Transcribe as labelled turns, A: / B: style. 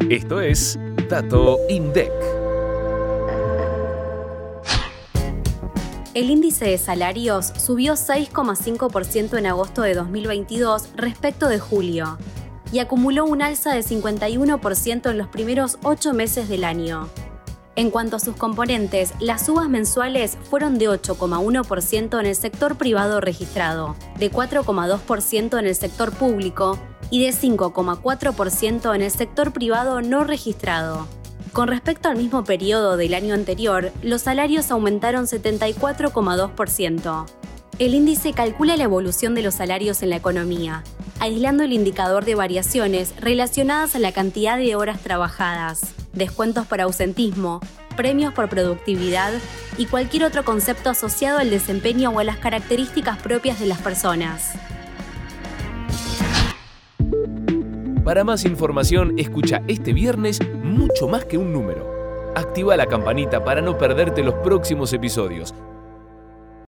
A: Esto es Dato INDEC.
B: El índice de salarios subió 6,5% en agosto de 2022 respecto de julio y acumuló un alza de 51% en los primeros 8 meses del año. En cuanto a sus componentes, las subas mensuales fueron de 8,1% en el sector privado registrado, de 4,2% en el sector público y de 5,4% en el sector privado no registrado. Con respecto al mismo periodo del año anterior, los salarios aumentaron 74,2%. El índice calcula la evolución de los salarios en la economía, aislando el indicador de variaciones relacionadas a la cantidad de horas trabajadas, descuentos por ausentismo, premios por productividad y cualquier otro concepto asociado al desempeño o a las características propias de las personas.
A: Para más información, escucha este viernes Mucho Más que un Número. Activa la campanita para no perderte los próximos episodios.